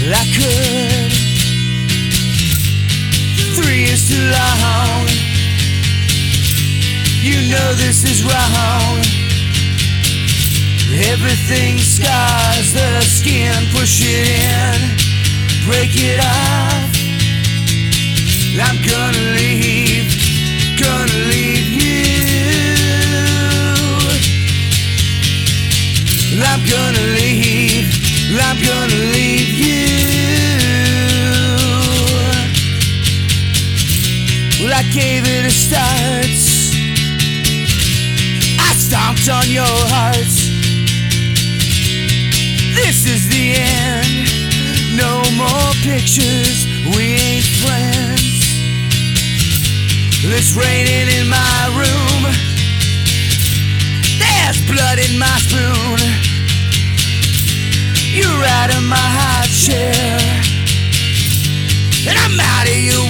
I could. 3 years too long. You know this is wrong. Everything scars the skin. Push it in, break it off. I'm gonna leave you. I'm gonna leave you. Well, I gave it a start. I stomped on your heart. This is the end. No more pictures, we ain't friends. It's raining in my room. There's blood in my spoon. You're out of my high chair, and I'm out of your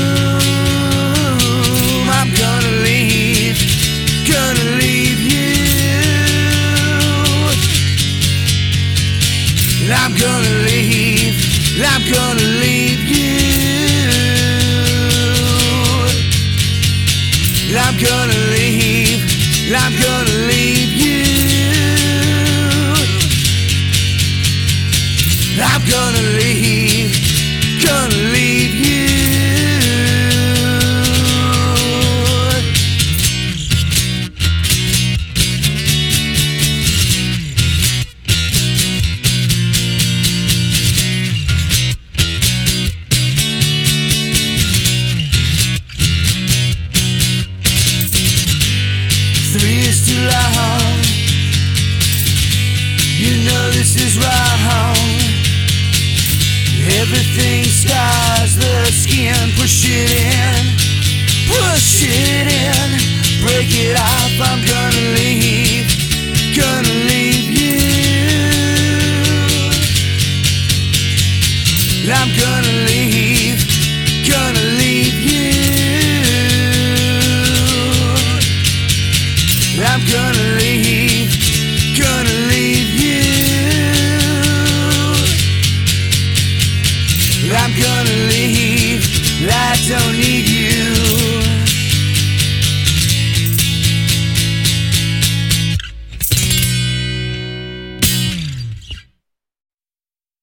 womb. I'm gonna leave you. I'm gonna leave you. I'm gonna leave you. I'm gonna leave you. Too long. You know this is wrong. Everything scars the skin. Push it in, break it off. I'm gonna leave you. I'm gonna leave you. I'm gonna leave you. I'm gonna leave. I don't need